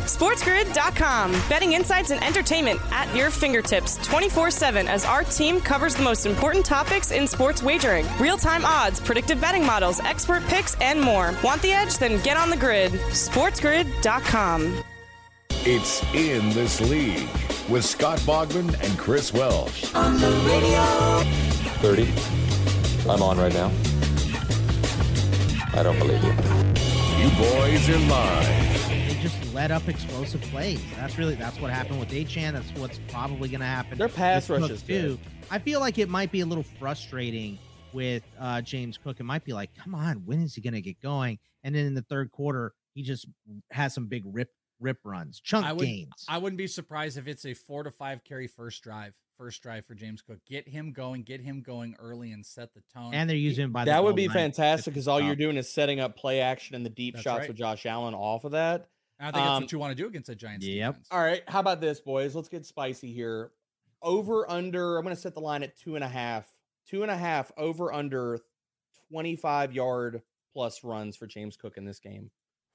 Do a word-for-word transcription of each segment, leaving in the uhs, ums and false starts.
SportsGrid dot com. Betting insights and entertainment at your fingertips twenty-four seven as our team covers the most important topics in sports wagering. Real-time odds, predictive betting models, expert picks, and more. Want the edge? Then get on the grid. SportsGrid dot com. It's In This League with Scott Bogman and Chris Welsh. On the radio. thirty. I'm on right now. I don't believe you. You boys are live. They just let up explosive plays. That's really that's what happened with Achane. That's what's probably going to happen. Their pass with rushes Cook, too. I feel like it might be a little frustrating with uh, James Cook. It might be like, come on, when is he going to get going? And then in the third quarter, he just has some big rip rip runs, chunk I would, gains. I wouldn't be surprised if it's a four to five carry first drive. First drive for James Cook. Get him going, get him going early and set the tone. And they're using him by the That goal would be line. fantastic because all you're doing is setting up play action and the deep That's shots right. with Josh Allen off of that. And I think that's Um, what you want to do against a Giants Yep. defense. All right. How about this, boys? Let's get spicy here. Over, under, I'm going to set the line at two and a half. Two and a half, over, under twenty-five yard plus runs for James Cook in this game.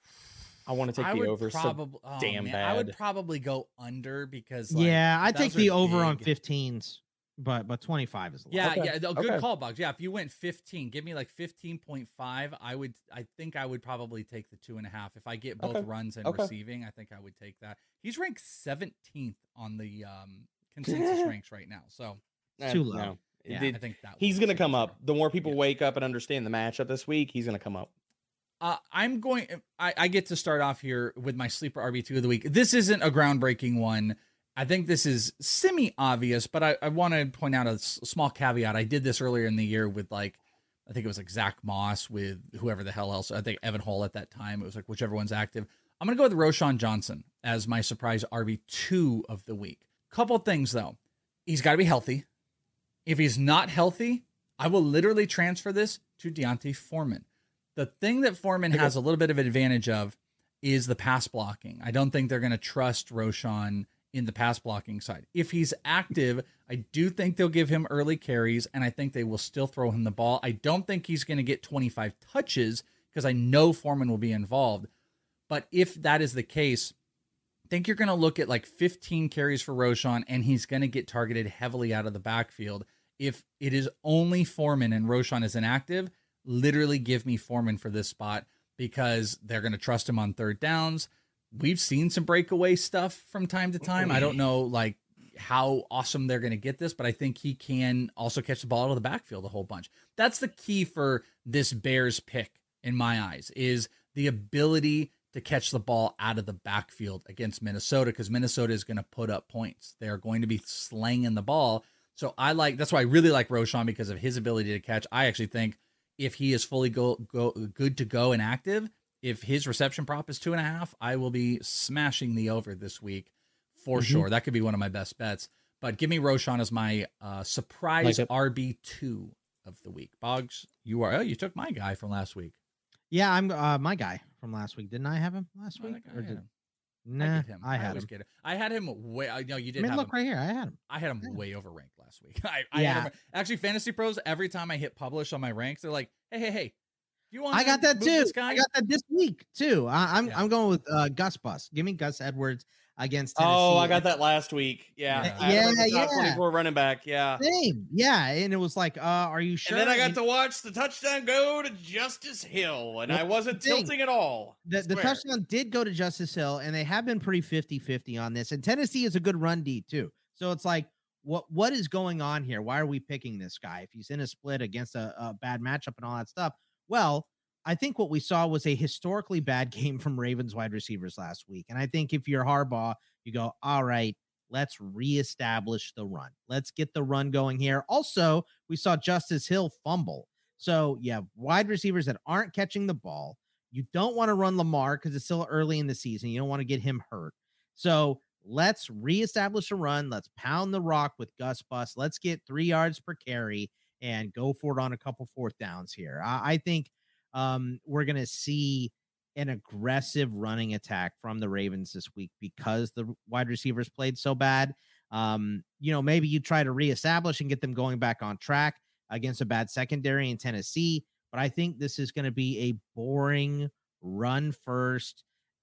I want to take I the would over. probably, so oh, damn man, bad. I would probably go under because like, yeah, I'd take those the are over on big. fifteens, but but twenty-five is a lot. Yeah, Okay. yeah, no, good Okay. call, Bugs. Yeah, if you went fifteen, give me like fifteen point five. I would, I think I would probably take the two and a half. If I get both Okay. runs and Okay. receiving, I think I would take that. He's ranked seventeenth on the um, consensus ranks right now. So Eh, too low. no. Yeah, It- I think that he's would going to be come fair. up. The more people Yeah. wake up and understand the matchup this week, he's going to come up. Uh, I'm going. I, I get to start off here with my sleeper R B two of the week. This isn't a groundbreaking one. I think this is semi-obvious, but I, I want to point out a s- small caveat. I did this earlier in the year with like, I think it was like Zach Moss with whoever the hell else. I think Evan Hull at that time. It was like whichever one's active. I'm going to go with Roshan Johnson as my surprise R B two of the week. Couple things though. He's got to be healthy. If he's not healthy, I will literally transfer this to Deontay Foreman. The thing that Foreman has a little bit of an advantage of is the pass blocking. I don't think they're going to trust Roshan in the pass blocking side. If he's active, I do think they'll give him early carries, and I think they will still throw him the ball. I don't think he's going to get twenty-five touches because I know Foreman will be involved. But if that is the case, I think you're going to look at like fifteen carries for Roshan, and he's going to get targeted heavily out of the backfield. If it is only Foreman and Roshan is inactive, literally give me Foreman for this spot because they're going to trust him on third downs. We've seen some breakaway stuff from time to time. I don't know like how awesome they're going to get this, but I think he can also catch the ball out of the backfield a whole bunch. That's the key for this Bears pick in my eyes is the ability to catch the ball out of the backfield against Minnesota because Minnesota is going to put up points. They're going to be slanging the ball. So I like, that's why I really like Roshan because of his ability to catch. I actually think if he is fully go, go good to go and active, if his reception prop is two and a half, I will be smashing the over this week for Mhm. sure. That could be one of my best bets. But give me Roshan as my uh, surprise Like it. R B two of the week. Boggs, you are. Oh, you took my guy from last week. Yeah, I'm uh, my guy from last week. Didn't I have him last Oh, I week? think I Or had did- him. Nah, get him. I had always him. get him. I had him way. I know you I did mean, have look him. right here. I had him. I had him Yeah. way overranked last week. I, I Yeah. had him. Actually, Fantasy Pros, every time I hit publish on my ranks, they're like, hey, hey, hey, do you want I got to that move too. this guy? I got that this week too. I, I'm Yeah. I'm going with uh, Gus Bus. Give me Gus Edwards against Tennessee. Oh, I got that last week. Yeah. Yeah. I had him as Yeah, the top yeah. twenty-four running back. Yeah. Same. Yeah, and it was like, uh, are you sure? And then I got And to watch the touchdown go to Justice Hill, and Well, I wasn't thing, tilting at all. the, the Swear. touchdown did go to Justice Hill, and they have been pretty fifty-fifty on this. And Tennessee is a good run D too. So it's like, what what is going on here? Why are we picking this guy if he's in a split against a, a bad matchup and all that stuff? Well, I think what we saw was a historically bad game from Ravens wide receivers last week. And I think if you're Harbaugh, you go, all right, let's reestablish the run. Let's get the run going here. Also, we saw Justice Hill fumble. So you have wide receivers that aren't catching the ball. You don't want to run Lamar because it's still early in the season. You don't want to get him hurt. So let's reestablish a run. Let's pound the rock with Gus Bus. Let's get three yards per carry and go for it on a couple fourth downs here. I, I think um, we're going to see an aggressive running attack from the Ravens this week because the wide receivers played so bad. Um, you know, maybe you try to reestablish and get them going back on track against a bad secondary in Tennessee. But I think this is going to be a boring run first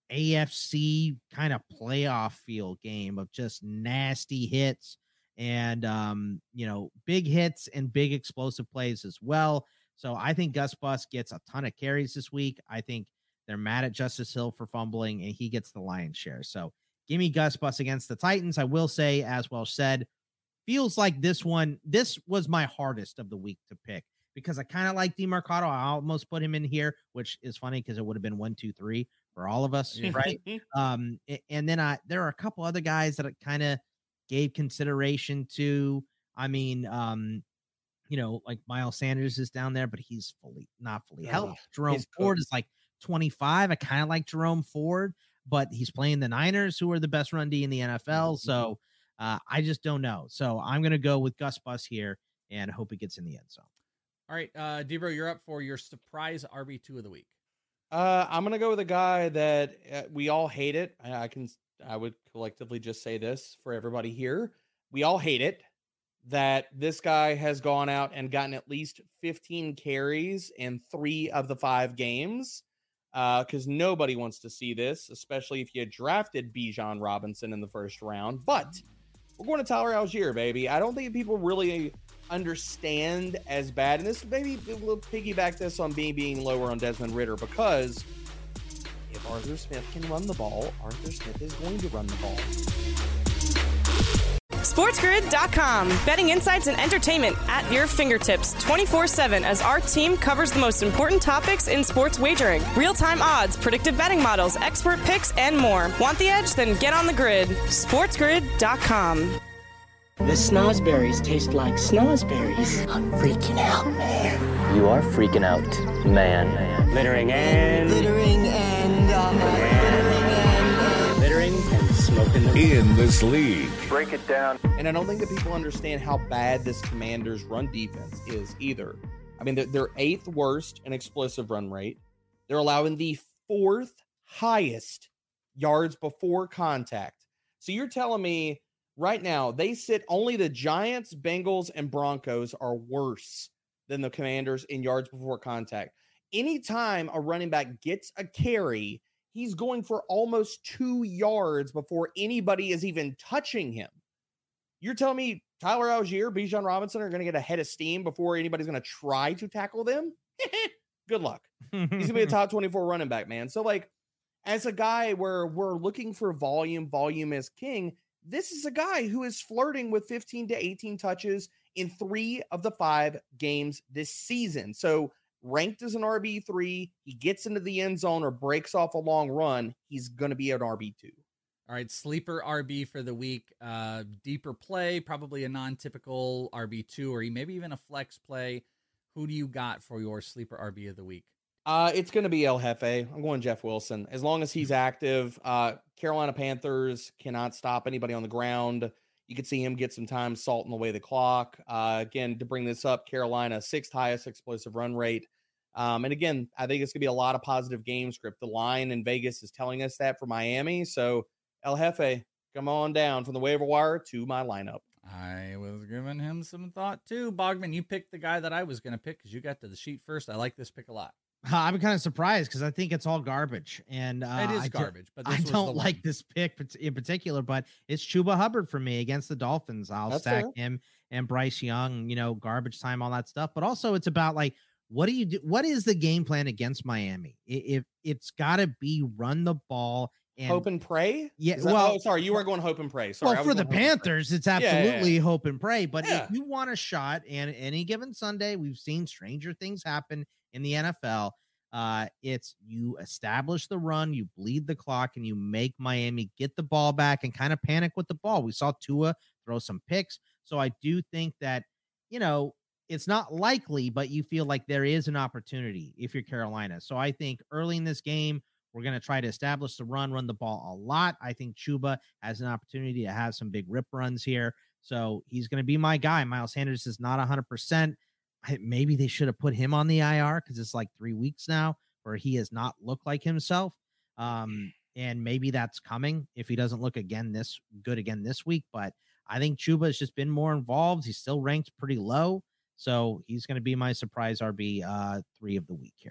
A F C kind of playoff feel game of just nasty hits and, um, you know, big hits and big explosive plays as well. So I think Gus Bus gets a ton of carries this week. I think they're mad at Justice Hill for fumbling, and he gets the lion's share. So give me Gus Bus against the Titans. I will say, as Welsh said, feels like this one, this was my hardest of the week to pick because I kind of like DeMarcado. I almost put him in here, which is funny because it would have been one, two, three for all of us, right? um, and then I there are a couple other guys that I kind of gave consideration to. I mean, um, you know, like Miles Sanders is down there, but he's fully not fully healthy. Oh, Jerome Ford is like twenty-five. I kind of like Jerome Ford, but he's playing the Niners, who are the best run D in the N F L. So uh, I just don't know. So I'm going to go with Gus Bus here and hope he gets in the end zone. All right, uh, Debro, you're up for your surprise R B two of the week. Uh, I'm going to go with a guy that uh, we all hate it. I, I can, I would collectively just say this for everybody here. We all hate it that this guy has gone out and gotten at least fifteen carries in three of the five games. Uh, because nobody wants to see this, especially if you drafted Bijan Robinson in the first round. But we're going to Tyler Algier, baby. I don't think people really understand as bad. And this maybe we'll piggyback this on me being lower on Desmond Ridder, because if Arthur Smith can run the ball, Arthur Smith is going to run the ball. SportsGrid dot com. Betting insights and entertainment at your fingertips twenty-four seven as our team covers the most important topics in sports wagering. Real-time odds, predictive betting models, expert picks, and more. Want the edge? Then get on the grid. SportsGrid dot com. The snozberries taste like snozberries. I'm freaking out, man. You are freaking out, man. Littering and... Littering and... Um, littering and... Littering and smoking the... In this league. Break it down. And I don't think that people understand how bad this Commanders' run defense is either. I mean, they're, they're eighth worst in explosive run rate. They're allowing the fourth highest yards before contact. So you're telling me right now they sit only the Giants, Bengals, and Broncos are worse than the Commanders in yards before contact. Anytime a running back gets a carry, he's going for almost two yards before anybody is even touching him. You're telling me Tyler Algier, Bijan Robinson are going to get a head of steam before anybody's going to try to tackle them? Good luck. He's going to be a top twenty-four running back, man. So, like, as a guy where we're looking for volume, volume is king, this is a guy who is flirting with fifteen to eighteen touches in three of the five games this season. So, ranked as an R B three, he gets into the end zone or breaks off a long run, he's going to be an R B two. All right, sleeper R B for the week, uh, deeper play, probably a non-typical R B two, or maybe even a flex play. Who do you got for your sleeper R B of the week? Uh, it's going to be El Jefe. I'm going Jeff Wilson. As long as he's active, uh, Carolina Panthers cannot stop anybody on the ground. You could see him get some time salting away the clock. Uh, again, to bring this up, Carolina, sixth highest explosive run rate. Um, and again, I think it's going to be a lot of positive game script. The line in Vegas is telling us that for Miami. So El Jefe, come on down from the waiver wire to my lineup. I was giving him some thought too. Bogman, you picked the guy that I was going to pick because you got to the sheet first. I like this pick a lot. Uh, I'm kind of surprised because I think it's all garbage, and uh, it is I garbage. Do, but I don't like one. this pick in particular. But it's Chuba Hubbard for me against the Dolphins. I'll That's stack fair. him and Bryce Young. You know, garbage time, all that stuff. But also, it's about like, what do you do? What is the game plan against Miami? If it's got to be run the ball. And, hope and pray? Yeah. That, well, oh, sorry, you weren't going hope and pray. Sorry. Well, for the Panthers, it's absolutely yeah, yeah, yeah. hope and pray. But yeah. if you want a shot, and any given Sunday, we've seen stranger things happen in the N F L. Uh, it's you establish the run, you bleed the clock, and you make Miami get the ball back and kind of panic with the ball. We saw Tua throw some picks. So I do think that, you know, it's not likely, but you feel like there is an opportunity if you're Carolina. So I think early in this game, we're going to try to establish the run, run the ball a lot. I think Chuba has an opportunity to have some big rip runs here. So he's going to be my guy. Miles Sanders is not one hundred percent. I, maybe they should have put him on the I R because it's like three weeks now where he has not looked like himself. Um, and maybe that's coming if he doesn't look again this good again this week. But I think Chuba has just been more involved. He's still ranked pretty low. So he's going to be my surprise R B uh, three of the week here.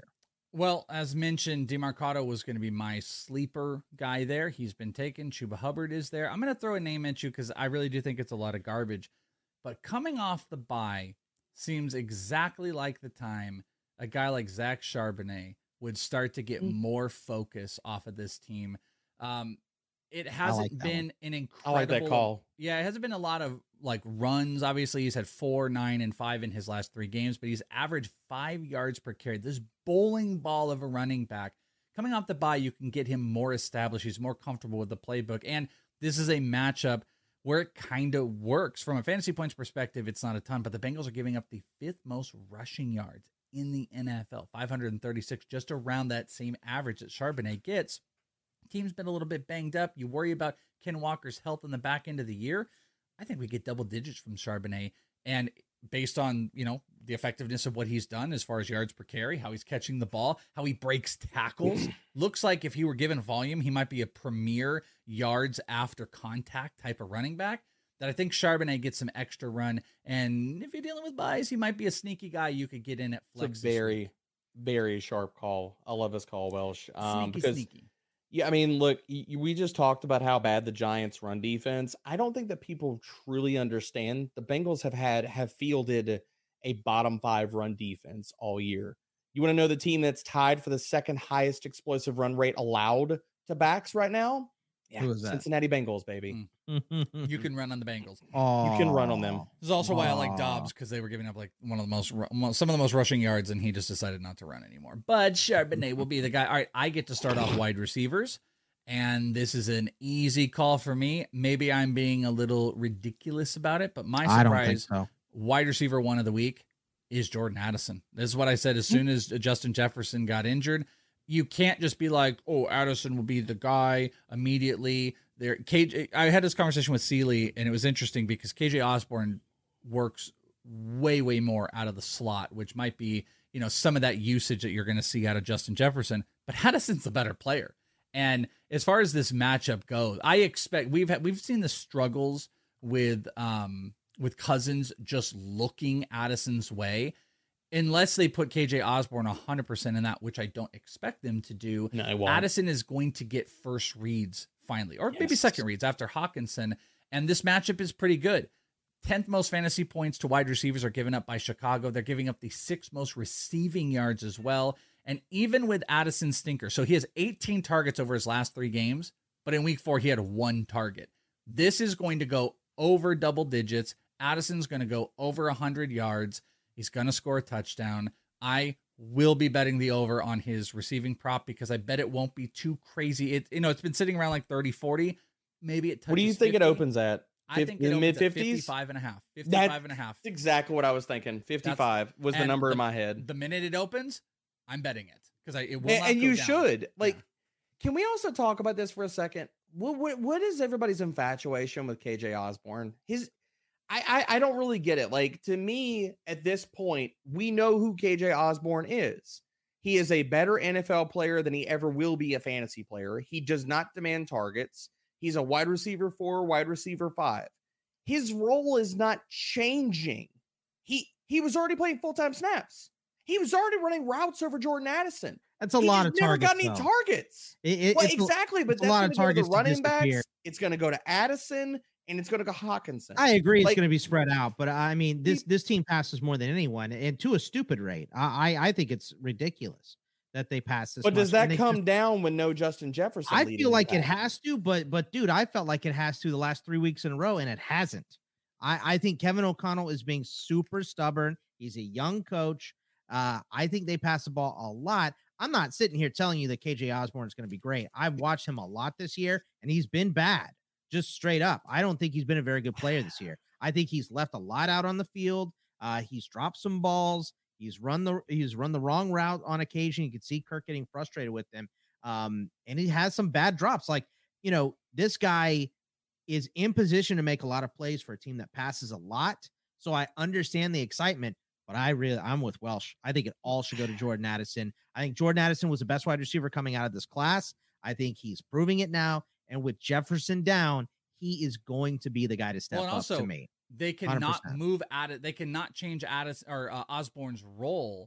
Well, as mentioned, DeMarcado was going to be my sleeper guy there. He's been taken. Chuba Hubbard is there. I'm going to throw a name at you because I really do think it's a lot of garbage. But coming off the bye seems exactly like the time a guy like Zach Charbonnet would start to get more focus off of this team. Um, it hasn't like been one. an incredible. I like that call. Yeah, it hasn't been a lot of like runs. Obviously, he's had four, nine, and five in his last three games, but he's averaged five yards per carry. This bowling ball of a running back. Coming off the bye, you can get him more established. He's more comfortable with the playbook. And this is a matchup where it kind of works. From a fantasy points perspective, it's not a ton, but the Bengals are giving up the fifth most rushing yards in the N F L, five hundred thirty-six, just around that same average that Charbonnet gets. Team's been a little bit banged up. You worry about Ken Walker's health in the back end of the year. I think we get double digits from Charbonnet. And based on, you know, the effectiveness of what he's done as far as yards per carry, how he's catching the ball, how he breaks tackles, looks like if he were given volume, he might be a premier yards after contact type of running back. That I think Charbonnet gets some extra run. And if you're dealing with buys, he might be a sneaky guy you could get in at flex. It's a very, very sharp call. I love this call, Welsh. Um, Sneaky, because, sneaky. Yeah, I mean, look, y- we just talked about how bad the Giants' run defense. I don't think that people truly understand. The Bengals have had have fielded a bottom five run defense all year. You want to know the team that's tied for the second highest explosive run rate allowed to backs right now? Yeah, Who is that? Cincinnati Bengals, baby. You can run on the Bengals. You can run on them. This is also why I like Aw. Dobbs, because they were giving up like one of the most, ru- mo- some of the most rushing yards, and he just decided not to run anymore. But Charbonnet will be the guy. All right, I get to start off wide receivers, and this is an easy call for me. Maybe I'm being a little ridiculous about it, but my I don't think surprise so. wide receiver one of the week is Jordan Addison. This is what I said as soon as Justin Jefferson got injured. You can't just be like, oh, Addison will be the guy immediately. There, K J. I had this conversation with Seeley, and it was interesting because K J Osborne works way, way more out of the slot, which might be, you know, some of that usage that you're going to see out of Justin Jefferson. But Addison's the better player. And as far as this matchup goes, I expect we've had, we've seen the struggles with um with Cousins just looking Addison's way. Unless they put K J Osborne one hundred percent in that, which I don't expect them to do, No, I won't. Addison is going to get first reads finally, or maybe Yes. second reads after Hawkinson. And this matchup is pretty good. tenth most fantasy points to wide receivers are given up by Chicago. They're giving up the sixth most receiving yards as well. And even with Addison's stinker, so he has eighteen targets over his last three games, but in week four, he had one target. This is going to go over double digits. Addison's going to go over one hundred yards. He's going to score a touchdown. I will be betting the over on his receiving prop because I bet it won't be too crazy. It, you know, it's been sitting around like thirty, forty. Maybe it touches What do you think it fifty. opens at? I think it in the opens mid at fifties? fifty-five and a half. fifty-five and a half. That's exactly what I was thinking. fifty-five was the and number in my head. The minute it opens, I'm betting it because I it will And, not and go you down. should. Like, Yeah. can we also talk about this for a second? What, what what is everybody's infatuation with K J Osborne? His I, I I don't really get it. Like, to me, at this point, we know who K J Osborne is. He is a better N F L player than he ever will be a fantasy player. He does not demand targets. He's a wide receiver four, wide receiver five. His role is not changing. He he was already playing full-time snaps. He was already running routes over Jordan Addison. That's a He lot just of never targets. got any though. targets. It- it- Well, it's a- exactly, but it's a that's lot going of to go to the targets to running backs. disappear. It's going to go to Addison, and it's going to go Hawkinson. I agree. It's Like- going to be spread out, but I mean, this this team passes more than anyone, and to a stupid rate. I I, I think it's ridiculous that they pass this. But does much, and that they come just- down when no Justin Jefferson? I leading feel the like it pack? has to, but but dude, I felt like it has to the last three weeks in a row, and it hasn't. I I think Kevin O'Connell is being super stubborn. He's a young coach. Uh, I think they pass the ball a lot. I'm not sitting here telling you that K J Osborne is going to be great. I've watched him a lot this year, and he's been bad, just straight up. I don't think he's been a very good player this year. I think he's left a lot out on the field. Uh, he's dropped some balls. He's run the he's run the wrong route on occasion. You can see Kirk getting frustrated with him. Um, and he has some bad drops. Like, you know, this guy is in position to make a lot of plays for a team that passes a lot. So I understand the excitement, but I really I'm with Welsh. I think it all should go to Jordan Addison. I think Jordan Addison was the best wide receiver coming out of this class. I think he's proving it now. And with Jefferson down, he is going to be the guy to step Well, and up also, to me. They one hundred cannot percent. move at it. They cannot change Addis or uh, Osborne's role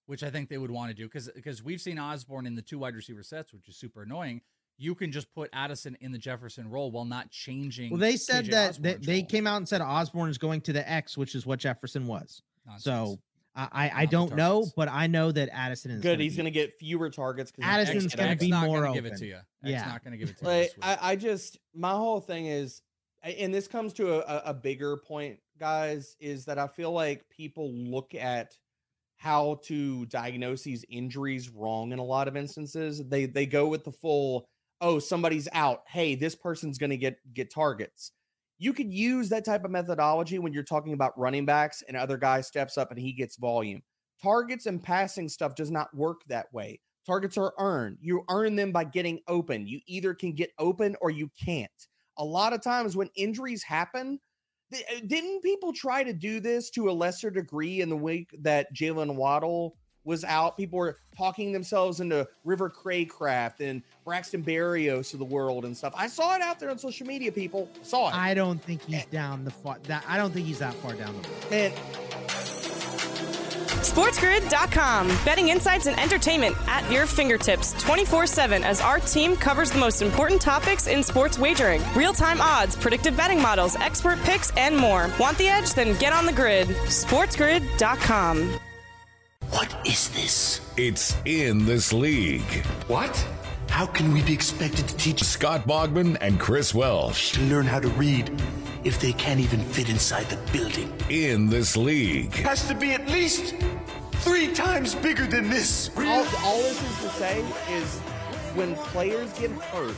which I think they would want to do because because we've seen Osborne in the two wide receiver sets, which is super annoying. You can just put Addison in the Jefferson role while not changing. Well, they said T J that they, Osborne's they role. came out and said Osborne is going to the X, which is what Jefferson was. Nonsense. So I, I, I Not the don't know, targets. but I know that Addison is Good. Gonna He's be- going to get fewer targets. because Addison's X, gonna X be not more gonna give it open. to you. X Yeah. not going to give it to you. Like, this week. I, I just, my whole thing is, and this comes to a, a bigger point, guys, is that I feel like people look at how to diagnose these injuries wrong in a lot of instances. They they go with the full, oh, somebody's out. Hey, this person's going to get get targets. You could use that type of methodology when you're talking about running backs and other guy steps up and he gets volume. Targets and passing stuff does not work that way. Targets are earned. You earn them by getting open. You either can get open or you can't. A lot of times when injuries happen, th- didn't people try to do this to a lesser degree in the week that Jalen Waddle was out? People were talking themselves into River Craycraft and Braxton Berrios of the world and stuff. I saw it out there on social media, people. Saw it. I don't think he's down the far that I don't think he's that far down the road. Man, SportsGrid dot com. Betting insights and entertainment at your fingertips twenty-four seven as our team covers the most important topics in sports wagering. Real-time odds, predictive betting models, expert picks, and more. Want the edge? Then get on the grid. SportsGrid dot com. What is this? It's in this league. What? How can we be expected to teach Scott Bogman and Chris Welsh. to learn how to read if they can't even fit inside the building? In this league. Has to be at least three times bigger than this. all, all this is to say is when players get hurt,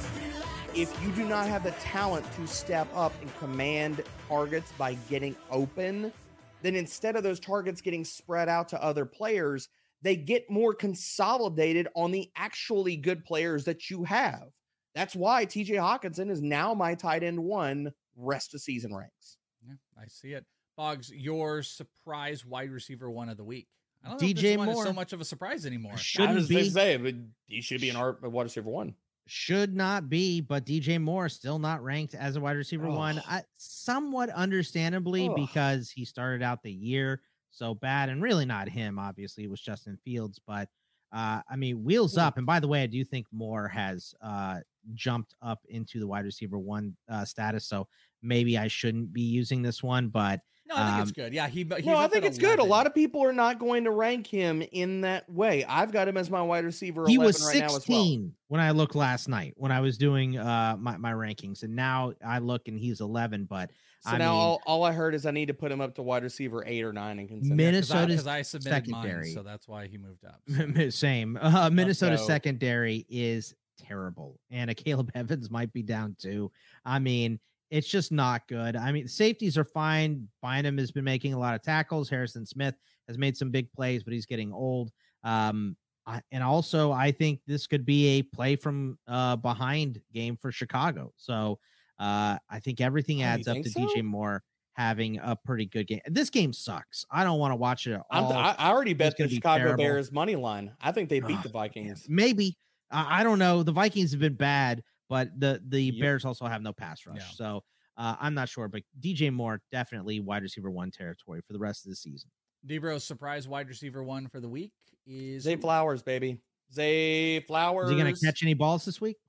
if you do not have the talent to step up and command targets by getting open, then instead of those targets getting spread out to other players, they get more consolidated on the actually good players that you have. That's why T J Hawkinson is now my tight end one rest of season ranks. Yeah, I see it. Boggs, your surprise wide receiver one of the week. I don't know D if J this one is Moore. so much of a surprise anymore. I Shouldn't was be. going to say, but he should be an R wide receiver one. Should not be, but D J Moore still not ranked as a wide receiver Oh. one. I, somewhat understandably Oh. because he started out the year so bad, and really not him. Obviously, it was Justin Fields, but uh, I mean, wheels up. And by the way, I do think Moore has uh, jumped up into the wide receiver one uh, status, so maybe I shouldn't be using this one. But No, I think um, it's good. Yeah, he. He's No, I up think at it's good. A eleven. lot of people are not going to rank him in that way. I've got him as my wide receiver he eleven was right now as well. sixteen when I looked last night when I was doing uh, my my rankings, and now I look and he's eleven. But So I now mean, all, all I heard is I need to put him up to wide receiver eight or nine and consider. Minnesota's because I submitted secondary. mine, so that's why he moved up. Same. Uh, Minnesota's go. secondary is terrible, and a Caleb Evans might be down too. I mean, it's just not good. I mean, safeties are fine. Bynum has been making a lot of tackles. Harrison Smith has made some big plays, but he's getting old. Um, I, and also, I think this could be a play from uh, behind game for Chicago. So uh, I think everything Oh, you adds up think to so? D J Moore having a pretty good game. This game sucks. I don't want to watch it at I'm, all. I, I already bet It's gonna the be Chicago terrible. Bears money line. I think they beat Ugh, the Vikings. Maybe. I I don't know. The Vikings have been bad, but the the Yep. Bears also have no pass rush. Yeah. So uh, I'm not sure. But D J Moore definitely wide receiver one territory for the rest of the season. Debro's surprise wide receiver one for the week is Zay Flowers, baby. Zay Flowers. Is he going to catch any balls this week?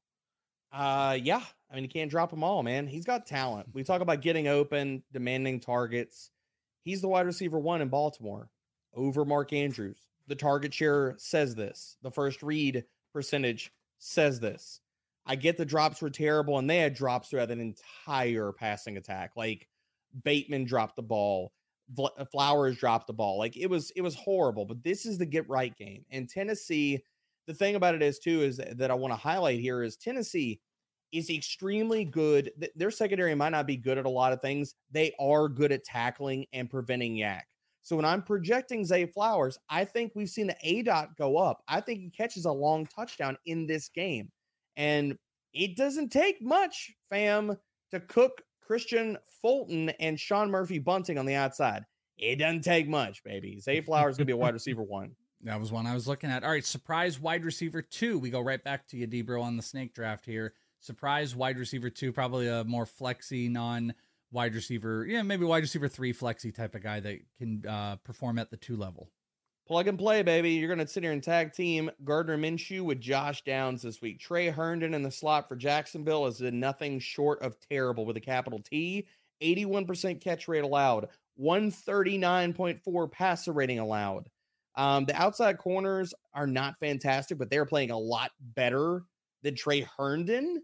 Uh, yeah. I mean, he can't drop them all, man. He's got talent. We talk about getting open, demanding targets. He's the wide receiver one in Baltimore over Mark Andrews. The target share says this. The first read percentage says this. I get the drops were terrible, and they had drops throughout an entire passing attack. Like Bateman dropped the ball, Fl- Flowers dropped the ball. Like it was, it was horrible. But this is the get right game. And Tennessee, the thing about it is too is that I want to highlight here is Tennessee is extremely good. Th- Their secondary might not be good at a lot of things. They are good at tackling and preventing yak. So when I'm projecting Zay Flowers, I think we've seen the A DOT go up. I think he catches a long touchdown in this game. And it doesn't take much, fam, to cook Christian Fulton and Sean Murphy Bunting on the outside. It doesn't take much, baby. Zay Flowers is going to be a wide receiver one. That was one I was looking at. All right, surprise wide receiver two. We go right back to you, Debro, on the snake draft here. Surprise wide receiver two, probably a more flexy, non wide receiver. Yeah, maybe wide receiver three flexy type of guy that can uh, perform at the two level. Plug and play, baby. You're going to sit here and tag team Gardner Minshew with Josh Downs this week. Trey Herndon in the slot for Jacksonville is nothing short of terrible with a capital T. eighty-one percent catch rate allowed. one thirty-nine point four passer rating allowed. Um, the outside corners are not fantastic, but they're playing a lot better than Trey Herndon.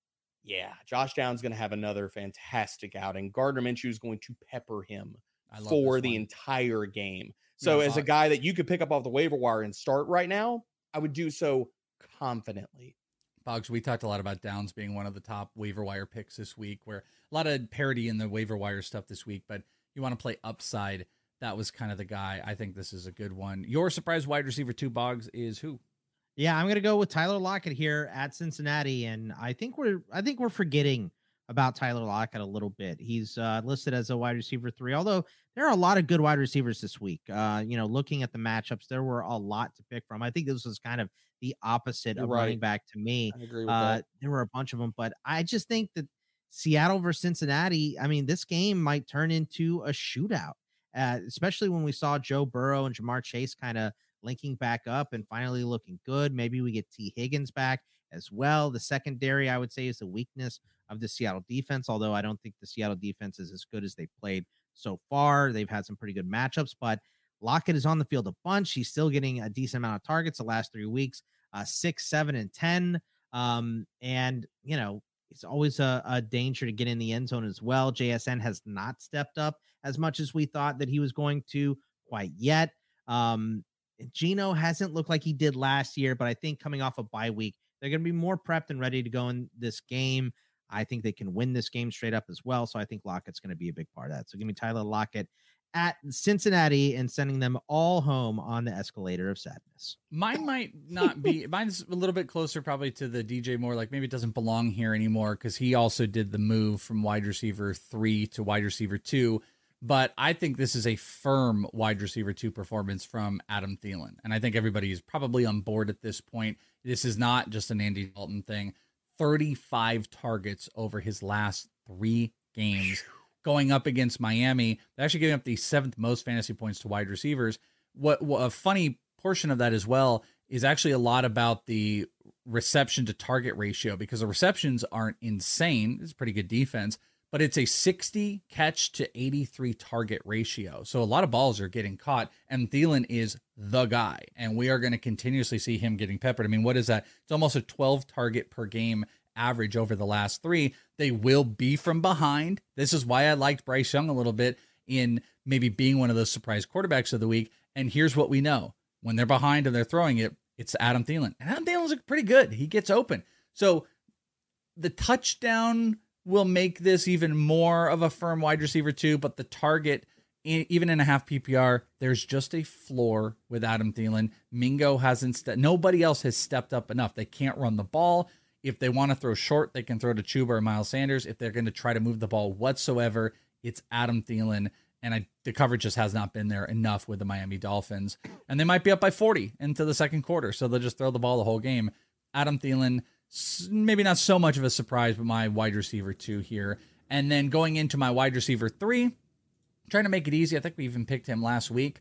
Yeah, Josh Downs is going to have another fantastic outing. Gardner Minshew is going to pepper him for the entire game. So yeah, as a guy that you could pick up off the waiver wire and start right now, I would do so confidently. Boggs, we talked a lot about Downs being one of the top waiver wire picks this week, where a lot of parity in the waiver wire stuff this week, but you want to play upside. That was kind of the guy. I think this is a good one. Your surprise wide receiver two, Boggs, is who? Yeah, I'm going to go with Tyler Lockett here at Cincinnati, and I think we're I think we're forgetting about Tyler Lockett a little bit. He's uh, listed as a wide receiver three, although there are a lot of good wide receivers this week. Uh, you know, looking at the matchups, there were a lot to pick from. I think this was kind of the opposite You're of right. running back to me. I agree with uh, that. There were a bunch of them, but I just think that Seattle versus Cincinnati, I mean, this game might turn into a shootout, uh, especially when we saw Joe Burrow and Jamar Chase kind of linking back up and finally looking good. Maybe we get T. Higgins back as well. The secondary, I would say, is the weakness of the Seattle defense, although I don't think the Seattle defense is as good as they played so far. They've had some pretty good matchups, but Lockett is on the field a bunch. He's still getting a decent amount of targets the last three weeks, uh, six, seven, and ten. Um, and, you know, it's always a, a danger to get in the end zone as well. J S N has not stepped up as much as we thought that he was going to quite yet. Um, Geno hasn't looked like he did last year, but I think coming off a bye week, they're going to be more prepped and ready to go in this game. I think they can win this game straight up as well. So I think Lockett's going to be a big part of that. So give me Tyler Lockett at Cincinnati and sending them all home on the escalator of sadness. Mine might not be, mine's a little bit closer probably to the D J Moore. Like maybe it doesn't belong here anymore because he also did the move from wide receiver three to wide receiver two. But I think this is a firm wide receiver two performance from Adam Thielen. And I think everybody is probably on board at this point. This is not just an Andy Dalton thing. thirty-five targets over his last three games going up against Miami. They're actually giving up the seventh most fantasy points to wide receivers. What, what a funny portion of that as well is actually a lot about the reception to target ratio, because the receptions aren't insane. It's a pretty good defense, but it's a sixty catch to eighty-three target ratio. So a lot of balls are getting caught, and Thielen is the guy, and we are going to continuously see him getting peppered. I mean, what is that? It's almost a twelve target per game average over the last three. They will be from behind. This is why I liked Bryce Young a little bit in maybe being one of those surprise quarterbacks of the week. And here's what we know. When they're behind and they're throwing it, it's Adam Thielen. And Adam Thielen's pretty good. He gets open. So the touchdown will make this even more of a firm wide receiver too, but the target, even in a half P P R, there's just a floor with Adam Thielen. Mingo hasn't, ste- nobody else has stepped up enough. They can't run the ball. If they want to throw short, they can throw to Chuba or Miles Sanders. If they're going to try to move the ball whatsoever, it's Adam Thielen. And I, the coverage just has not been there enough with the Miami Dolphins. And they might be up by forty into the second quarter, so they'll just throw the ball the whole game. Adam Thielen, maybe not so much of a surprise, but my wide receiver two here. And then going into my wide receiver three, trying to make it easy. I think we even picked him last week.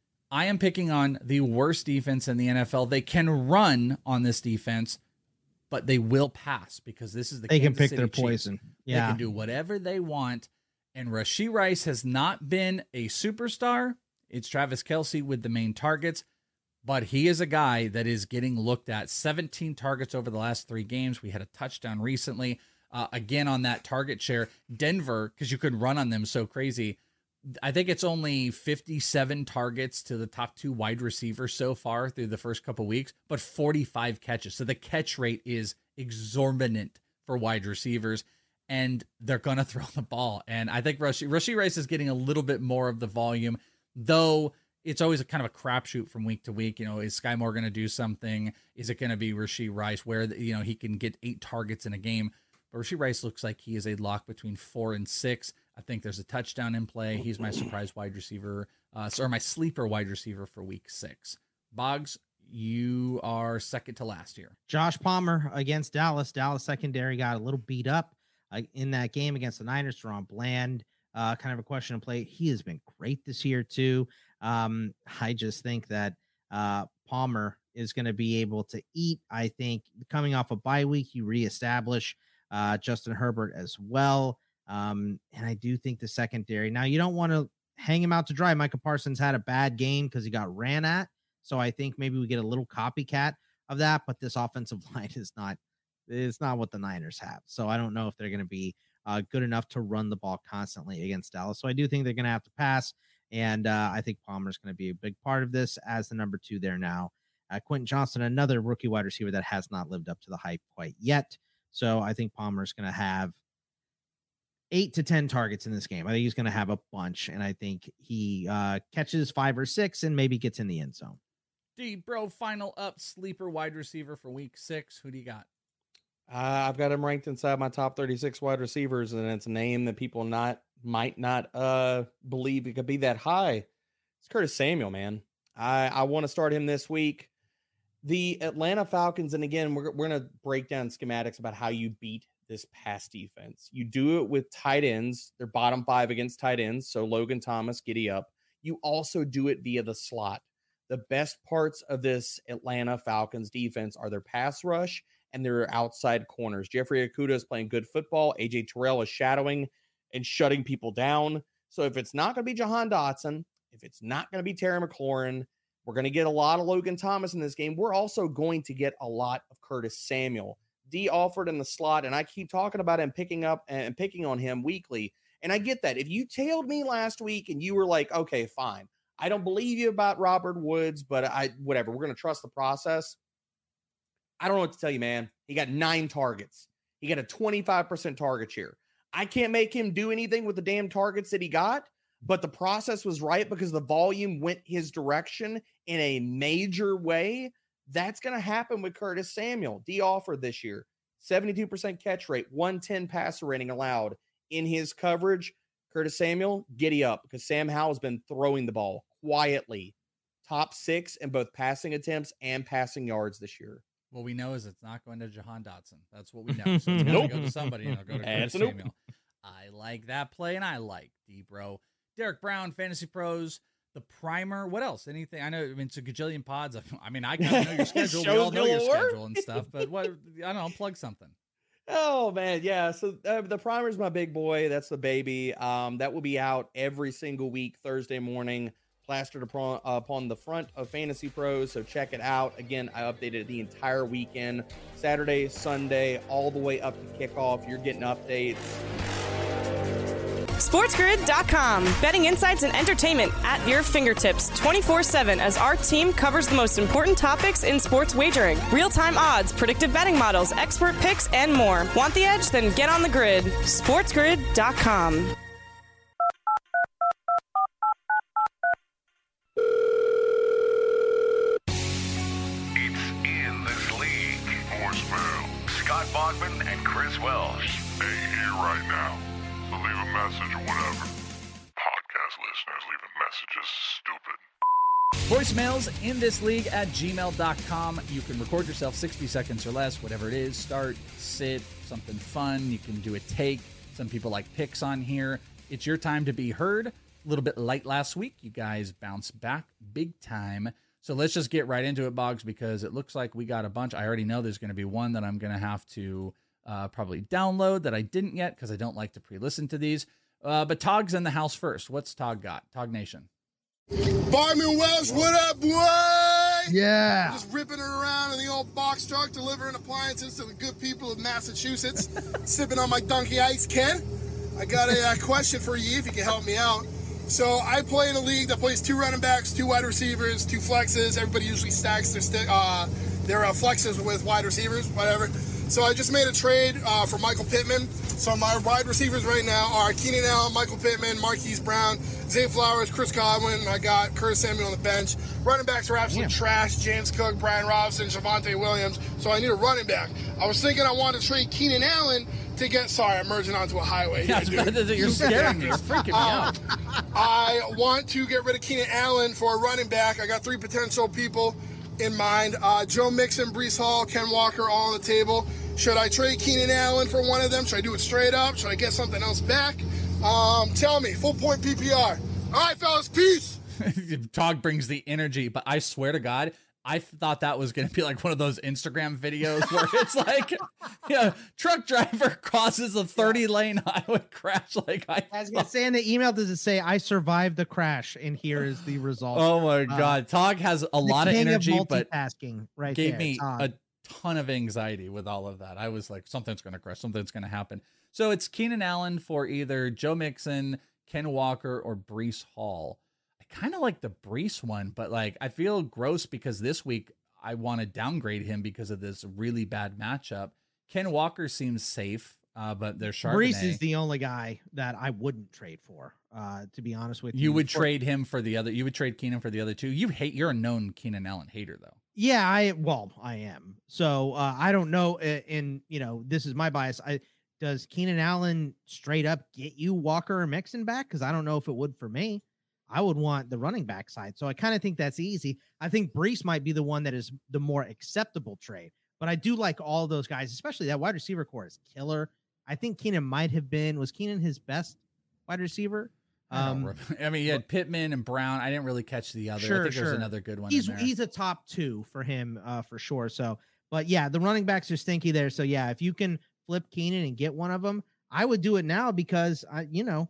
I am picking on the worst defense in the N F L. They can run on this defense, but they will pass because this is the they Kansas can pick City their Chiefs. poison. Yeah, They can do whatever they want. And Rashee Rice has not been a superstar. It's Travis Kelce with the main targets, but he is a guy that is getting looked at. seventeen targets over the last three games. We had a touchdown recently. Uh, again, on that target share, Denver, because you could run on them so crazy. I think it's only fifty-seven targets to the top two wide receivers so far through the first couple weeks, but forty-five catches. So the catch rate is exorbitant for wide receivers, and they're going to throw the ball. And I think Rashee, Rashee Rice is getting a little bit more of the volume, though it's always a kind of a crapshoot from week to week. You know, is Sky Moore going to do something? Is it going to be Rashee Rice where, you know, he can get eight targets in a game? But Rashee Rice looks like he is a lock between four and six. I think there's a touchdown in play. He's my surprise wide receiver, uh, or my sleeper wide receiver for week six. Boggs, you are second to last here. Josh Palmer against Dallas. Dallas secondary got a little beat up uh, in that game against the Niners. Deron Bland uh, kind of a question to play. He has been great this year too. Um, I just think that uh, Palmer is going to be able to eat. I think coming off a bye week, you reestablish uh, Justin Herbert as well. Um, and I do think the secondary, now you don't want to hang him out to dry. Micah Parsons had a bad game because he got ran at. So I think maybe we get a little copycat of that, but this offensive line is not, it's not what the Niners have. So I don't know if they're going to be uh, good enough to run the ball constantly against Dallas. So I do think they're going to have to pass. And uh, I think Palmer's going to be a big part of this as the number two there now. Uh, Quentin Johnson, another rookie wide receiver that has not lived up to the hype quite yet. So I think Palmer's going to have eight to ten targets in this game. I think he's going to have a bunch, and I think he uh, catches five or six and maybe gets in the end zone. D, bro, final up sleeper wide receiver for week six. Who do you got? Uh, I've got him ranked inside my top thirty-six wide receivers, and it's a name that people not might not uh, believe it could be that high. It's Curtis Samuel, man. I, I want to start him this week. The Atlanta Falcons, and again, we're, we're going to break down schematics about how you beat this pass defense. You do it with tight ends. They're bottom five against tight ends, so Logan Thomas, giddy up. You also do it via the slot. The best parts of this Atlanta Falcons defense are their pass rush and their outside corners. Jeffrey Okudah is playing good football. A J Terrell is shadowing and shutting people down. So if it's not going to be Jahan Dotson, if it's not going to be Terry McLaurin, we're going to get a lot of Logan Thomas in this game. We're also going to get a lot of Curtis Samuel. D offered in the slot, and I keep talking about him picking up and picking on him weekly. And I get that. If you tailed me last week and you were like, okay, fine, I don't believe you about Robert Woods, but I, whatever, we're going to trust the process. I don't know what to tell you, man. He got nine targets. He got a twenty-five percent target share. I can't make him do anything with the damn targets that he got, but the process was right because the volume went his direction in a major way. That's going to happen with Curtis Samuel. D offered this year, seventy-two percent catch rate, one ten passer rating allowed in his coverage. Curtis Samuel, giddy up because Sam Howell has been throwing the ball quietly. Top six in both passing attempts and passing yards this year. What we know is it's not going to Jahan Dotson. That's what we know. So it's going to go to somebody, and it'll go to Curtis Samuel. Nope. I like that play, and I like D-Bro. Derek Brown, Fantasy Pros, the primer. What else? Anything? I know, I mean, it's a gajillion pods. I mean, I kind of know your schedule. We all know your schedule and stuff, but what, I don't know, plug something. Oh, man, yeah. So uh, the primer is my big boy. That's the baby. Um, that will be out every single week, Thursday morning, plastered upon, uh, upon the front of Fantasy Pros. So check it out. Again, I updated the entire weekend, Saturday, Sunday, all the way up to kickoff. You're getting updates. SportsGrid dot com. Betting insights and entertainment at your fingertips twenty-four seven as our team covers the most important topics in sports wagering. Real-time odds, predictive betting models, expert picks, and more. Want the edge? Then get on the grid. SportsGrid dot com. It's in this league. Voicemail. Scott Bogman and Chris Welsh. Ain't here right now. So leave a message or whatever. Podcast listeners leaving messages stupid. Voicemails in this league at gmail dot com. You can record yourself sixty seconds or less, whatever it is. Start, sit, something fun. You can do a take. Some people like picks on here. It's your time to be heard. A little bit light last week. You guys bounced back big time. So let's just get right into it, Boggs, because it looks like we got a bunch. I already know there's going to be one that I'm going to have to Uh, probably download that I didn't yet because I don't like to pre-listen to these. Uh, but Tog's in the house first. What's Tog got? Tog Nation. Bogman Welsh, what up, boy? Yeah. Just ripping it around in the old box truck, delivering appliances to the good people of Massachusetts. Sipping on my Donkey Ice, Ken. I got a, a question for you if you can help me out. So I play in a league that plays two running backs, two wide receivers, two flexes. Everybody usually stacks their, st- uh, their uh, flexes with wide receivers, whatever. So I just made a trade uh, for Michael Pittman. So my wide receivers right now are Keenan Allen, Michael Pittman, Marquise Brown, Zay Flowers, Chris Godwin. I got Curtis Samuel on the bench. Running backs are absolute Damn. trash. James Cook, Brian Robinson, Javonte Williams. So I need a running back. I was thinking I wanted to trade Keenan Allen to get, sorry, I'm merging onto a highway. Yeah, here, dude. You're scaring me. You're freaking me um, out. I want to get rid of Keenan Allen for a running back. I got three potential people in mind. Uh, Joe Mixon, Breece Hall, Ken Walker, all on the table. Should I trade Keenan Allen for one of them? Should I do it straight up? Should I get something else back? Um, tell me, full point P P R. All right, fellas, peace. Tog brings the energy, but I swear to God, I thought that was going to be like one of those Instagram videos where it's like, yeah, truck driver crosses a thirty lane highway crash. Like I, I was going to say in the email, does it say, I survived the crash, and here is the result. Oh my God. Uh, Tog has a lot of energy, of but multitasking right gave there, me Tog. a ton of anxiety with all of that. I was like, something's going to crash, something's going to happen. So it's Keenan Allen for either Joe Mixon, Ken Walker, or Breece Hall. I kind of like the Breece one, but like I feel gross because this week I want to downgrade him because of this really bad matchup. Ken Walker seems safe, uh, but there's Charbonnet. Breece is the only guy that I wouldn't trade for, uh, to be honest with you. You would For- trade him for the other. You would trade Keenan for the other two. You hate. You're a known Keenan Allen hater, though. Yeah, I well, I am. So uh, I don't know. uh, And you know, this is my bias. I does Keenan Allen straight up get you Walker or Mixon back? Because I don't know if it would for me. I would want the running back side. So I kind of think that's easy. I think Breece might be the one that is the more acceptable trade. But I do like all those guys, especially that wide receiver core is killer. I think Keenan might have been, was Keenan his best wide receiver? I, don't Um, remember. I mean, you had Pittman and Brown. I didn't really catch the other. Sure, I think sure. there's another good one. He's in there. he's a top two for him, uh, for sure. So, but yeah, the running backs are stinky there. So yeah, if you can flip Keenan and get one of them, I would do it now because I, you know,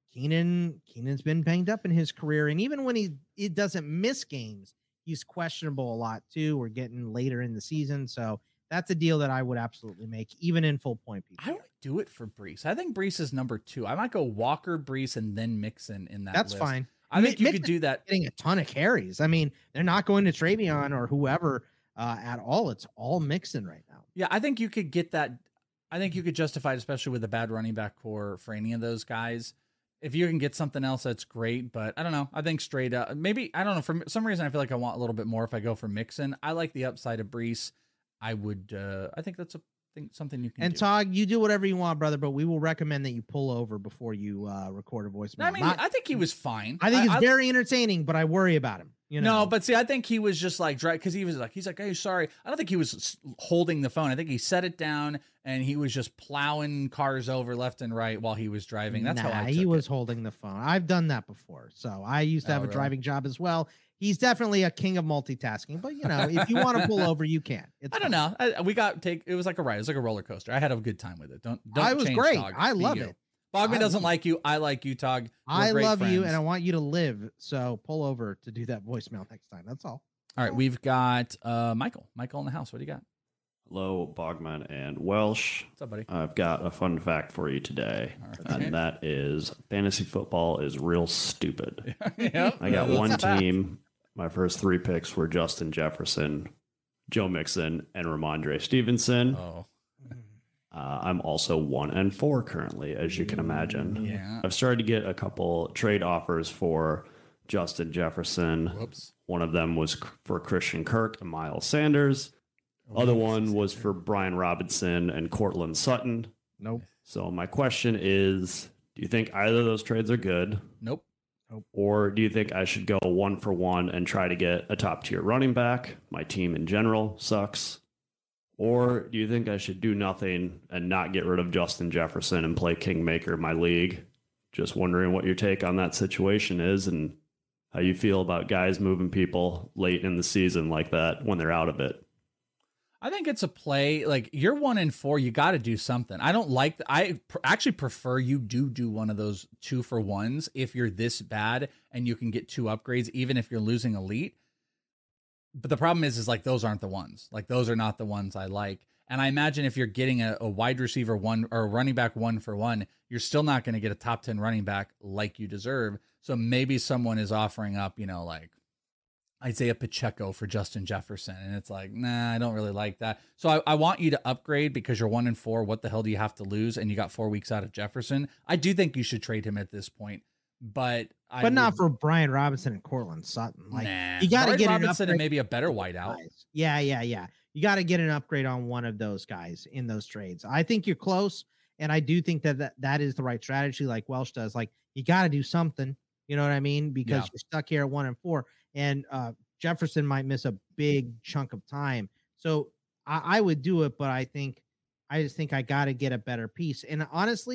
Keenan Keenan's been banged up in his career, and even when he it doesn't miss games, he's questionable a lot too. We're getting later in the season, so that's a deal that I would absolutely make, even in full point P P R. I would do it for Breece. I think Breece is number two. I might go Walker, Breece, and then Mixon in that. That's list. fine. I think Mi- you could Mixon do that. Getting a ton of carries. I mean, they're not going to Travion or whoever uh, at all. It's all Mixon right now. Yeah, I think you could get that. I think you could justify it, especially with a bad running back core for any of those guys. If you can get something else, that's great. But I don't know. I think straight up, maybe, I don't know. For some reason, I feel like I want a little bit more if I go for Mixon. I like the upside of Breece. I would, uh, I think that's a thing, something you can And do. Tog, you do whatever you want, brother, but we will recommend that you pull over before you uh, record a voicemail. I mean, Not- I think he was fine. I think it's I, very entertaining, but I worry about him. You know, No, but see, I think he was just like, because he was like, he's like, hey, sorry. I don't think he was s- holding the phone. I think he set it down and he was just plowing cars over left and right while he was driving. That's nah, how I took he was it. holding the phone. I've done that before, so I used to Oh, have a really? driving job as well. He's definitely a king of multitasking, but you know, if you want to pull over, you can. It's I don't fine. know. I, we got take. It was like a ride. It was like a roller coaster. I had a good time with it. Don't. don't I was change, great. Tog. I Be love you. it. Bogman I doesn't love like you. I like you, Tog. We're I great love you, friends. and I want you to live. So pull over to do that voicemail next time. That's all. All right, we've got uh, Michael. Michael in the house. What do you got? Hello, Bogman and Welsh. What's up, buddy? I've got a fun fact for you today, right. and that is fantasy football is real stupid. Yep. I got That's one a fact. team. My first three picks were Justin Jefferson, Joe Mixon, and Ramondre Stevenson. Oh. Uh, I'm also one and four currently, as you can imagine. Yeah. I've started to get a couple trade offers for Justin Jefferson. Whoops. One of them was c- for Christian Kirk and Miles Sanders. Other one was for Brian Robinson and Cortland Sutton. Nope. So my question is, do you think either of those trades are good? Nope. Or do you think I should go one for one and try to get a top tier running back? My team in general sucks. Or do you think I should do nothing and not get rid of Justin Jefferson and play Kingmaker in my league? Just wondering what your take on that situation is and how you feel about guys moving people late in the season like that when they're out of it. I think it's a play. Like you're one and four, you got to do something. I don't like. I pr- actually prefer you do do one of those two for ones if you're this bad and you can get two upgrades, even if you're losing elite. But the problem is, is like those aren't the ones. Like those are not the ones I like. And I imagine if you're getting a, a wide receiver one or a running back one for one, you're still not going to get a top ten running back like you deserve. So maybe someone is offering up, you know, like Isaiah Pacheco for Justin Jefferson. And it's like, nah, I don't really like that. So I, I want you to upgrade because you're one and four. What the hell do you have to lose? And you got four weeks out of Jefferson. I do think you should trade him at this point, but I But not would- for Brian Robinson and Cortland Sutton. Like nah. you got to Brian get Robinson an and upgrade. maybe a better wideout. Yeah, yeah, yeah. You got to get an upgrade on one of those guys in those trades. I think you're close, and I do think that that, that is the right strategy. Like Welsh does. Like you got to do something. You know what I mean? Because Yeah. you're stuck here at one and four, and uh, Jefferson might miss a big chunk of time. So I, I would do it, but I think I just think I got to get a better piece. And honestly,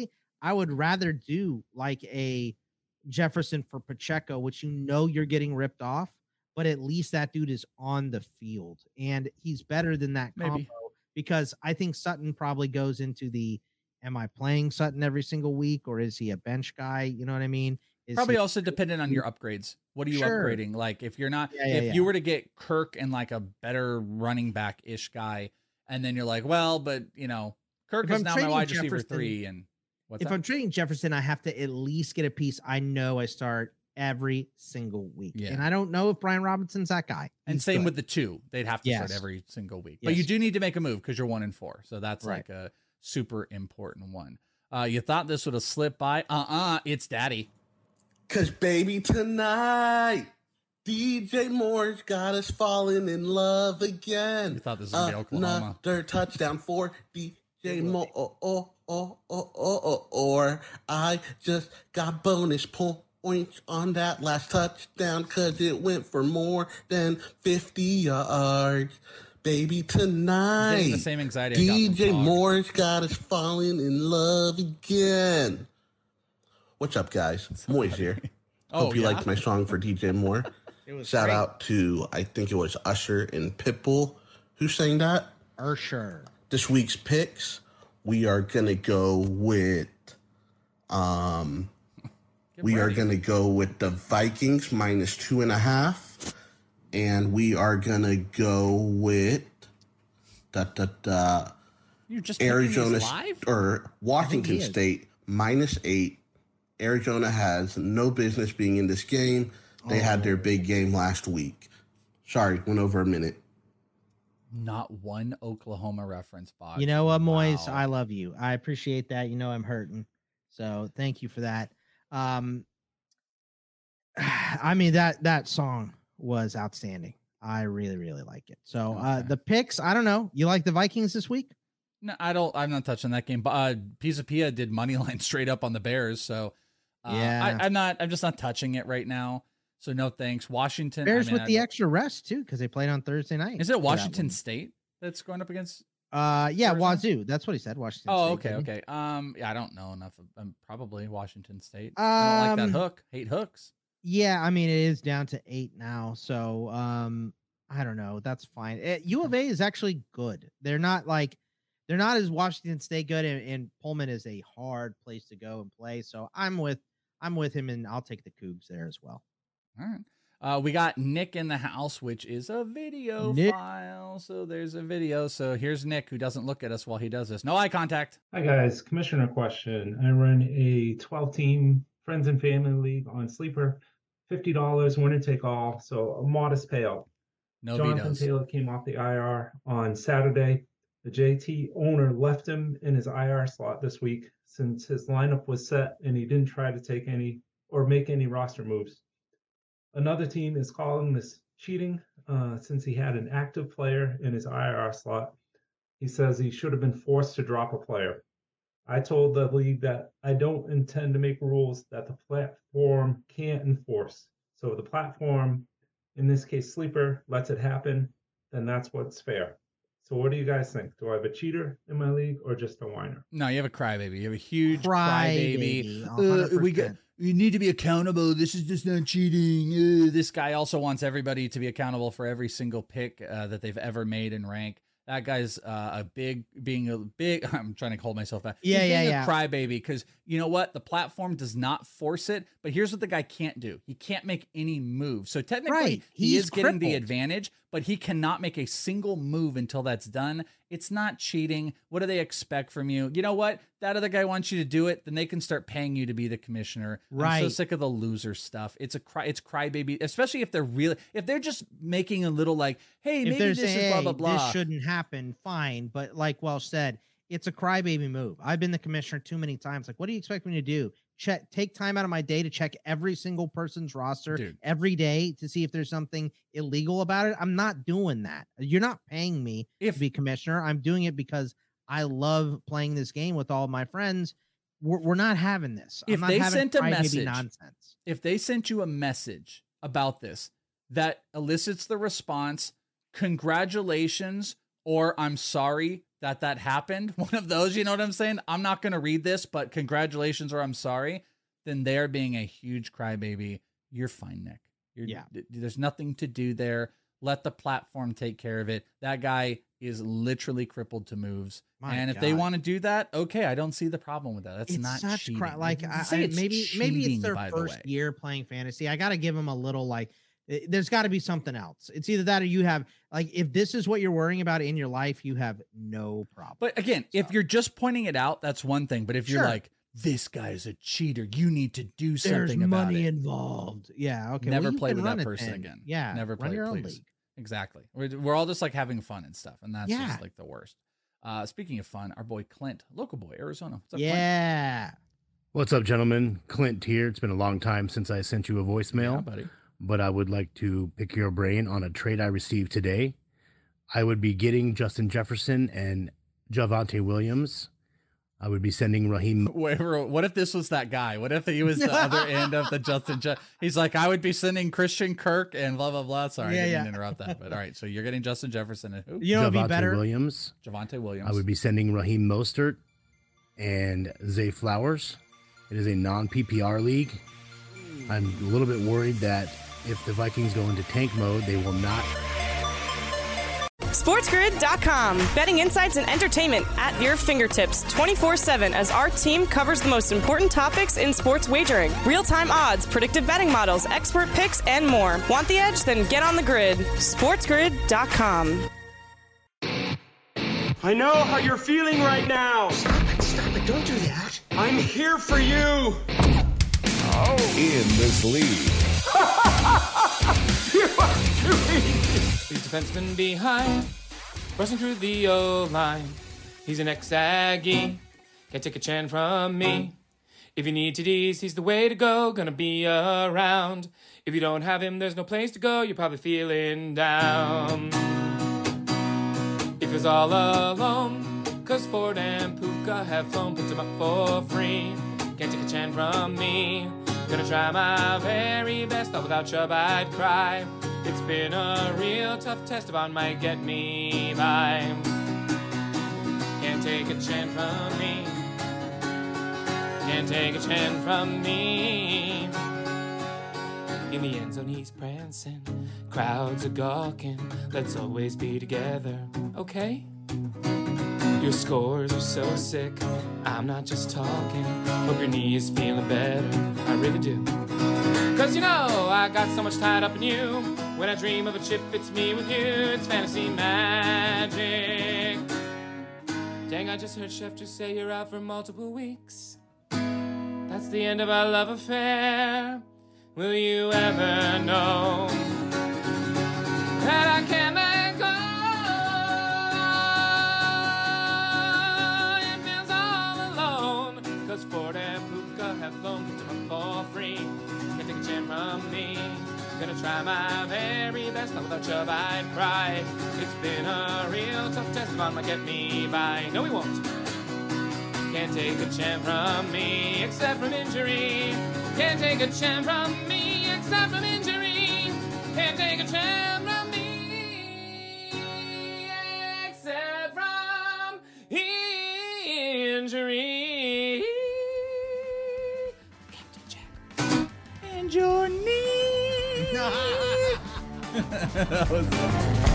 I would rather do like a Jefferson for Pacheco, which you know you're getting ripped off, but at least that dude is on the field and he's better than that combo. Maybe. Because I think Sutton probably goes into the, am I playing Sutton every single week or is he a bench guy? You know what I mean? Is Probably he, also dependent on your upgrades. What are you Sure. upgrading? Like if you're not, Yeah, yeah, if yeah. you were to get Kirk and like a better running back ish guy, and then you're like, well, but you know, Kirk If is I'm now my trading wide receiver Jefferson- three, and what's if that? I'm trading Jefferson, I have to at least get a piece I know I start every single week. Yeah. And I don't know if Brian Robinson's that guy. And He's same good. with the two, they'd have to start Yes. every single week. But you Yes. do need to make a move because you're one and four, so that's Right. like a super important one. Uh, you thought this would have slipped by? Uh-uh, it's Daddy. Cause baby, tonight D J Moore's got us falling in love again. You thought this was gonna be Oklahoma. Another touchdown for D J Moore. Oh, oh, oh, oh, oh, oh, or I just got bonus points on that last touchdown cause it went for more than fifty yards. Baby, tonight Getting the same anxiety I got D from J Fogg. Moore's got us falling in love again. What's up, guys? Moyes here. Oh, Hope you yeah? liked my song for D J Moore. It was Shout great. out to, I think it was Usher and Pitbull who sang that. Ursher. This week's picks, we are going to go with, um, Get we are ready. going to go with the Vikings minus two and a half. And we are going to go with, da, da, da, You're just picking these Arizona live? or Washington he is. State minus eight. Arizona has no business being in this game. They had their big game last week. Sorry, went over a minute. Not one Oklahoma reference, Bob. You know what, Moise? Wow. I love you. I appreciate that. You know I'm hurting. So thank you for that. Um I mean that that song was outstanding. I really, really like it. So uh Okay. the picks, I don't know. You like the Vikings this week? No, I don't. I'm not touching that game. But uh, Pisa Pia did money line straight up on the Bears, so uh, Yeah. I, I'm not. I'm just not touching it right now. So no thanks. Washington. Bears I mean, with I the don't- extra rest too, because they played on Thursday night. Is for it that Washington one. State that's going up against? Uh yeah, Thursday? Wazoo. That's what he said. Washington Oh, State, okay, didn't he? okay. Um, yeah, I don't know enough. Of, um, probably Washington State. I don't like Um, that hook. Hate hooks. Yeah, I mean it is down to eight now, so um, I don't know. That's fine. Eh, U of A is actually good. They're not like they're not as Washington State good, and, and Pullman is a hard place to go and play. So I'm with I'm with him, and I'll take the Cougs there as well. All right. Uh, we got Nick in the house, which is a video Nick. file. So there's a video. So here's Nick, who doesn't look at us while he does this. No eye contact. Hi guys, Commissioner question. I run a twelve team friends and family league on Sleeper, fifty dollars winner take all, so a modest payout. No Jonathan vetoes. Taylor came off the I R on Saturday. The J T owner left him in his I R slot this week since his lineup was set and he didn't try to take any or make any roster moves. Another team is calling this cheating uh, since he had an active player in his I R slot. He says he should have been forced to drop a player. I told the league that I don't intend to make rules that the platform can't enforce. So if the platform, in this case Sleeper, lets it happen, then that's what's fair. So what do you guys think? Do I have a cheater in my league or just a whiner? No, you have a crybaby. You have a huge Crybaby, crybaby. one hundred Uh, we got. percent. You need to be accountable. This is just not cheating. Uh, this guy also wants everybody to be accountable for every single pick uh, that they've ever made in rank. That guy's uh, a big, being a big. I'm trying to hold myself back. Yeah, He's yeah, being yeah. a crybaby because you know what? The platform does not force it. But here's what the guy can't do: he can't make any moves. So technically, Right. he He's is getting the crippled. advantage, but he cannot make a single move until that's done. It's not cheating. What do they expect from you? You know what? That other guy wants you to do it, then they can start paying you to be the commissioner. I'm so Right. sick of the loser stuff. It's a cry. It's crybaby, especially if they're really, if they're just making a little like, hey, If maybe they're this saying, is blah hey, blah blah. this shouldn't happen, fine. But like Welsh said, it's a crybaby move. I've been the commissioner too many times. Like, what do you expect me to do? Check, take time out of my day to check every single person's roster Dude. every day to see if there's something illegal about it. I'm not doing that. You're not paying me If- to be commissioner. I'm doing it because I love playing this game with all of my friends. We're, we're not having this. If I'm not they having sent a crybaby message- nonsense. If they sent you a message about this that elicits the response, congratulations, or I'm sorry, that that happened, one of those, you know what I'm saying? I'm not going to read this, but congratulations or I'm sorry. Then they're being a huge crybaby. You're fine, Nick. You're, Yeah. There's nothing to do there. Let the platform take care of it. That guy is literally crippled to moves. My and if they God. want to do that, okay, I don't see the problem with that. That's It's not such cheating. cra- like You I, say I- it's maybe maybe cheating, it's their by the first way. year playing fantasy. I got to give them a little like eh, there's got to be something else. It's either that or you have like if this is what you're worrying about in your life, you have no problem. But again, if you're just pointing it out, that's one thing. But if you're Sure. like, this guy is a cheater, you need to do There's something about money it. involved. Yeah. Okay. Never well, you play can with that run it person then. again. Yeah. Never run play, your own please. league. Exactly. We're, we're all just like having fun and stuff. And that's Yeah. just like the worst. Uh, speaking of fun, our boy Clint, local boy, Arizona. What's up, Clint? Yeah. What's up, gentlemen? Clint here. It's been a long time since I sent you a voicemail, Yeah, buddy. but I would like to pick your brain on a trade I received today. I would be getting Justin Jefferson and Javonte Williams. I would be sending Raheem. Wait, wait, what if this was that guy? What if he was the other end of the Justin? Je- He's like, I would be sending Christian Kirk and blah blah blah. Sorry, Yeah, I didn't yeah. interrupt that. But all right, so you're getting Justin Jefferson and who? You know, it'd be Javonte better. Williams. Javonte Williams. I would be sending Raheem Mostert and Zay Flowers. It is a non-P P R league. I'm a little bit worried that if the Vikings go into tank mode, they will not. SportsGrid dot com. Betting insights and entertainment at your fingertips twenty-four seven as our team covers the most important topics in sports wagering. Real-time odds, predictive betting models, expert picks, and more. Want the edge? Then get on the grid. SportsGrid dot com. I know how you're feeling right now. Stop it, stop it, don't do that. I'm here for you. Oh. In this league. You are too easy. He's defenseman behind, rushing through the O-line. He's an ex-Aggie, can't take a chance from me. If you need T Ds, he's the way to go, gonna be around. If you don't have him, there's no place to go, you're probably feeling down. If he's all alone, cause Ford and Puka have flown, picked him up for free. Can't take a chance from me, gonna try my very best, thought without Chubb I'd cry. It's been a real tough test, if I might get me by. Can't take a chance from me. Can't take a chance from me. In the end zone he's prancing, crowds are gawking. Let's always be together, okay? Your scores are so sick, I'm not just talking. Hope your knee is feeling better, I really do. Cause you know, I got so much tied up in you. When I dream of a chip, it's me with you. It's fantasy magic. Dang, I just heard Chef just say you're out for multiple weeks. That's the end of our love affair. Will you ever know that I can't let go? It feels all alone. Cause Ford and Puka have flown to my for free. Can't take a chance from me. Gonna try my very best, not without Chubb I'd cry. It's been a real tough test, Devon might get me by. No, he won't. Can't take a chance from me, except from injury. Can't take a chance from me, except from injury. Can't take a chance from me, except from injury. Captain Jack. And your knee. That was